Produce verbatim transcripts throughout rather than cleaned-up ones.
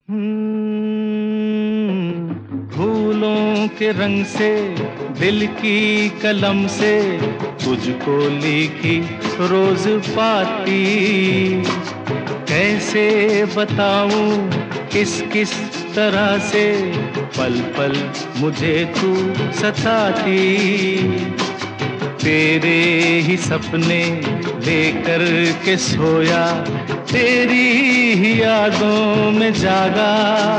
हम्म, फूलों के रंग से दिल की कलम से तुझको लिखी रोज पाती, कैसे बताऊं किस किस तरह से पल पल मुझे तू सताती। तेरे ही सपने लेकर के सोया, तेरी ही यादों में जागा,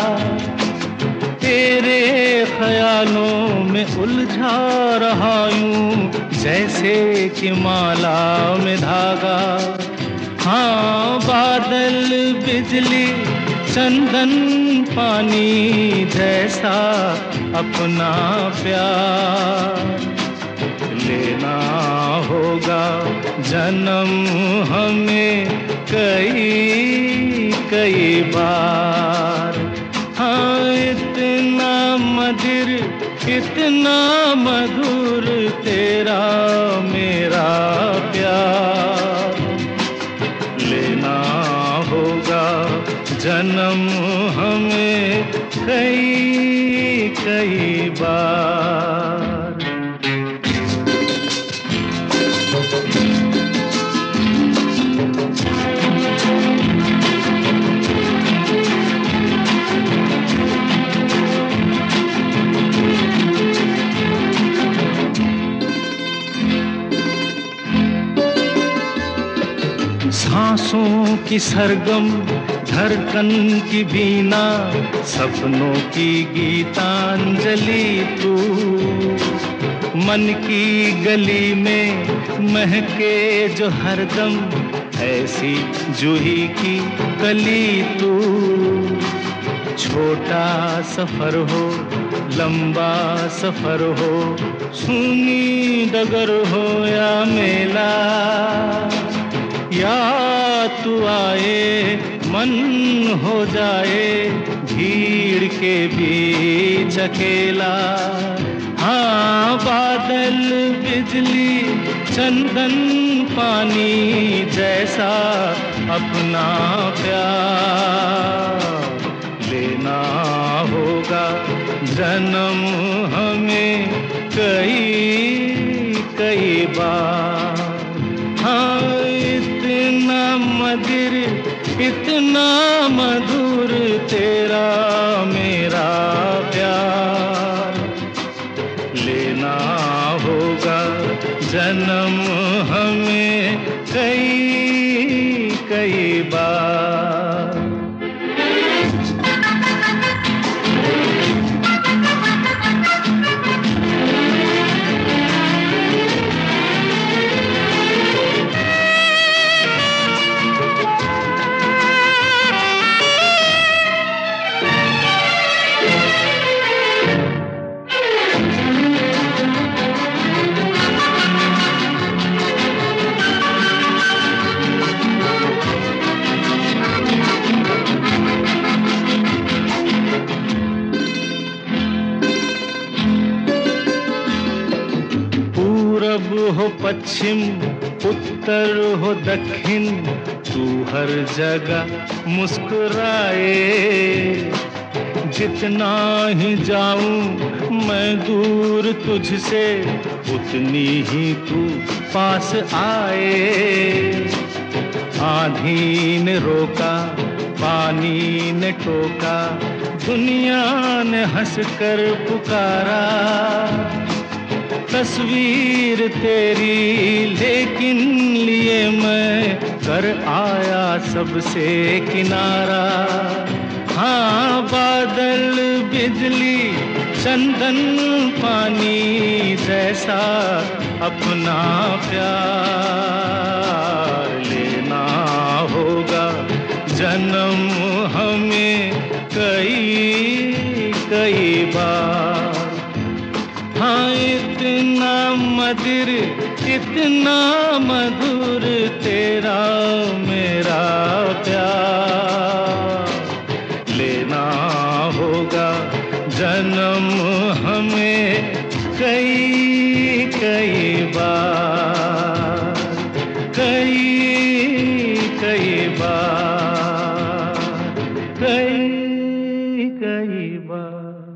तेरे ख्यालों में उलझा रहा यूं जैसे कि माला में धागा। हाँ, बादल बिजली चंदन पानी जैसा अपना प्यार लेना होगा जन्म हमें कई कई बार। हाँ, इतना मधुर इतना मधुर तेरा मेरा प्यार लेना होगा जन्म हमें कई कई बार। सांसों की सरगम धड़कन की बीना, सपनों की गीतांजलि तू, मन की गली में महके जो हरदम ऐसी जूही की कली तू। छोटा सफर हो लंबा सफर हो, सूनी डगर हो या मेला, या तू आए मन हो जाए भीड़ के बीच अकेला। हाँ, बादल बिजली चंदन पानी जैसा अपना प्यार लेना होगा जन्म हमें कई कई बार। हाँ, इतना मधुर इतना मधुर तेरा मेरा प्यार लेना होगा जन्म हमें कई कई बार। पूरब हो पश्चिम उत्तर हो दक्षिण, तू हर जगह मुस्कुराए। जितना ही जाऊं मैं दूर तुझसे, उतनी ही तू पास आए। आंधी ने रोका पानी ने टोका, दुनिया ने हंसकर पुकारा। तस्वीर तेरी लेकिन लिए मैं कर आया सबसे किनारा। हाँ, बादल बिजली चंदन पानी जैसा अपना प्यार लेना होगा जन्म हमें कई कई बार। हाँ, इतना मधुर इतना मधुर तेरा मेरा प्यार लेना होगा जन्म हमें कई कई बार कई कई बार कई बार।